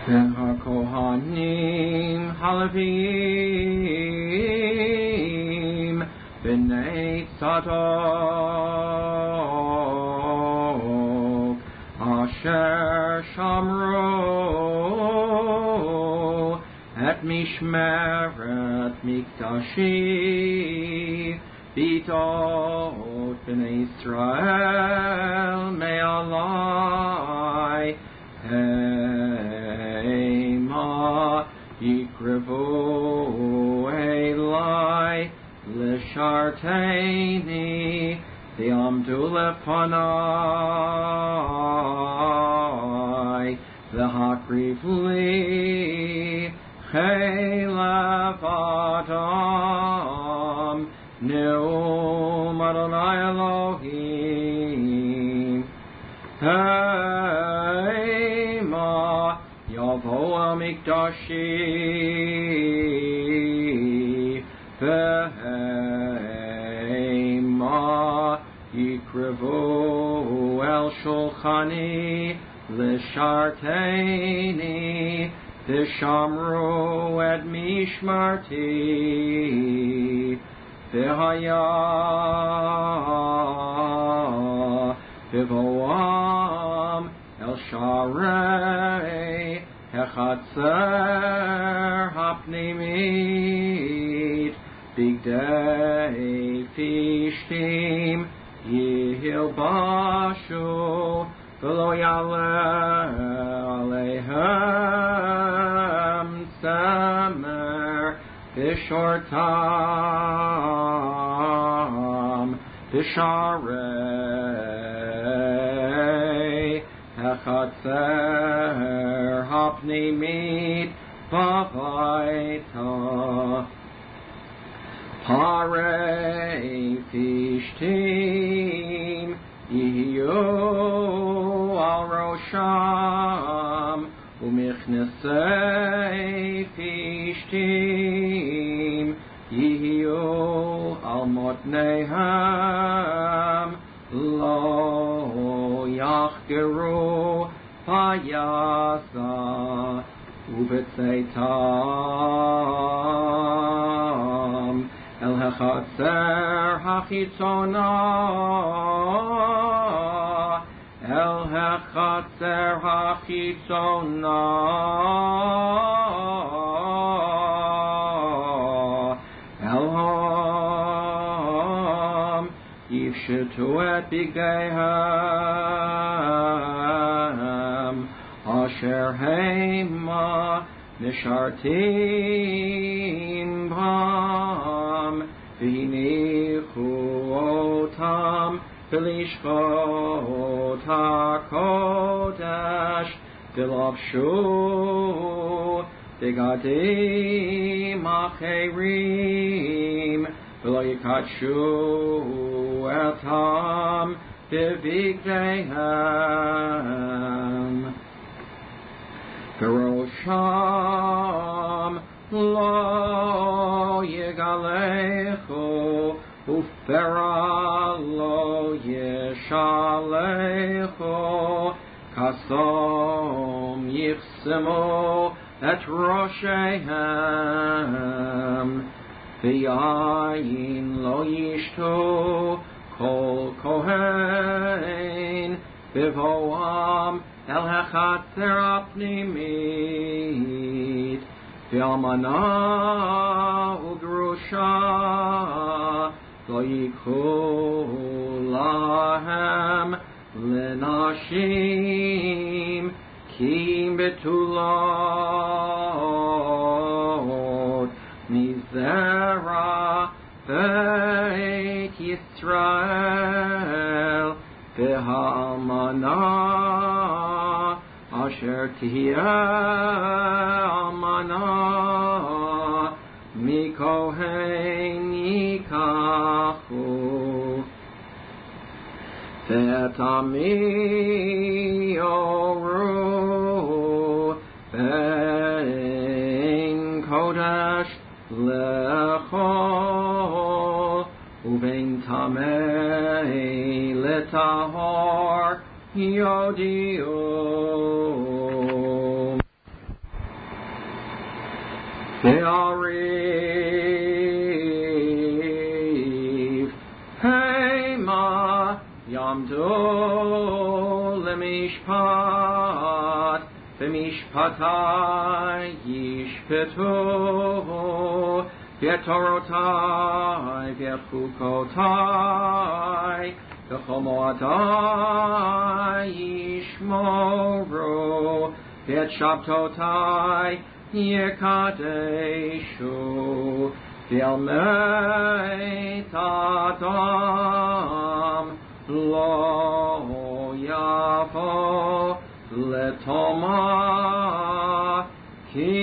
והכהנים הלוויים בני צדוק אשר שמרו את משמרת מקדשי ביתות בני ישראל מעלי המה יקרבו אלי לשרתני ויעמדו לפני להקריב לי חלב אדם נאום אדוני אלוהים המה יבוא אל מקדשי והמה יקרבו אל שולחני לשרתני ושמרו את משמרתי והיה בבואם אל שערי החצר הפנימית בגדי פשתים ילבשו ולא יעלה עליהם צמר בשורתם בשערי החצר הפנימית בביתה הרי פשתים יהיו על ראשם ומכנסי פשתים יהיו על מותניהם לא יחגרו ביעשה ובצאתם אל החצר החיצונה אל החצר החיצונה אלהם יפשטו את בגדיהם אשר המה משרתים בם והניחו אותם בלשכות הקודש ולבשו בגדים אחרים ולא יקדשו אותם בבגדיהם בראשם לא יגלחו ופרה לא ישלחו כסום יחסמו את ראשיהם ויין לא ישתו כל כהן בבואם אל החצר הפנימית ואלמנה וגרושה לא ייקחו להם לנשים כי בתולות מזרע בית ישראל והאלמנה אשר תהיה אלמנה מכהן ייקחו ואת עמי יורו בין קודש לכל ובין טמא לטהור יודיעו Ve'ariv Hema Yamdu Lemishpat V'mishpatai Yishpetu V'torotai V'chukotai V'chomoatai Yishmoru V'shabtotai Yekadeshu V'elmei Tatam Lo Yavo Letoma Ki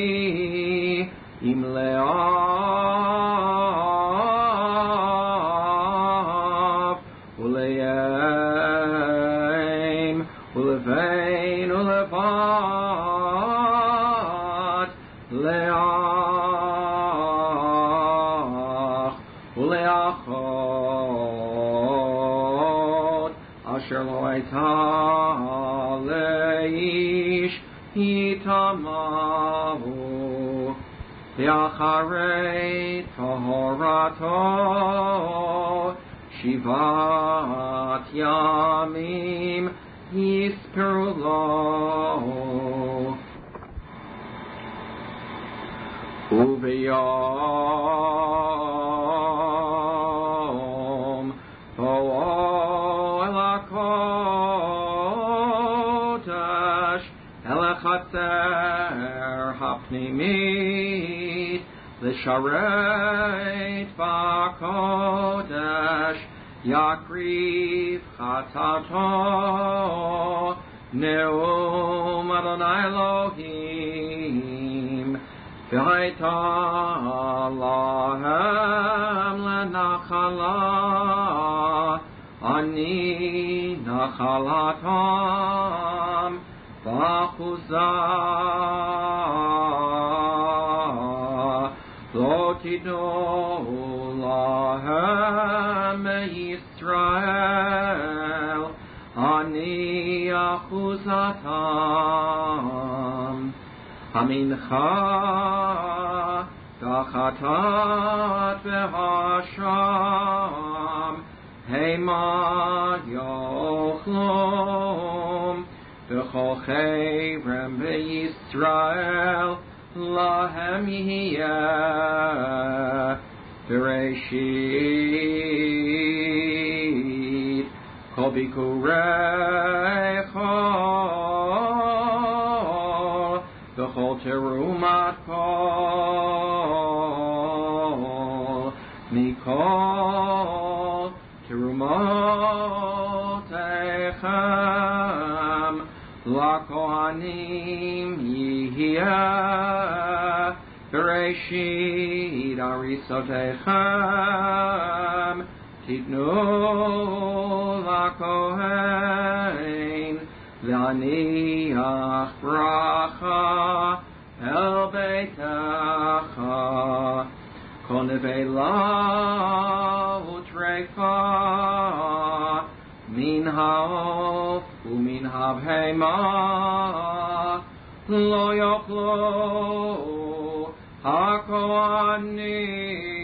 Imleav Uleim Ulevein Ulevat Leach Uleachot Asher lo eita leish itamahu V'acharei tohorato shivat yamim yisperu lo Uveyom bo'o el hakodesh el hachatzer hapnimit l'shareit b'kodesh yakriv chatato neum Adonai Elohim v'haita lahem lenachala ani nachalatam v'achuzah lo tidnu lahem Yisrael ani achuzatam Hamincha Dachatat V'Hasham Hema Yochlom V'chol Cherem B'Yisrael Lahem Yihiyeh Bereshit Kol Bikurecha V'chol terumat kol mikol terumotechem lakohanim yihiyeh bereshit arisotechem titnu lakohen V'aniach bracha el beitecha kol nevela utrefa min ha'of umin ha'bhema lo yochlo ha'kohanim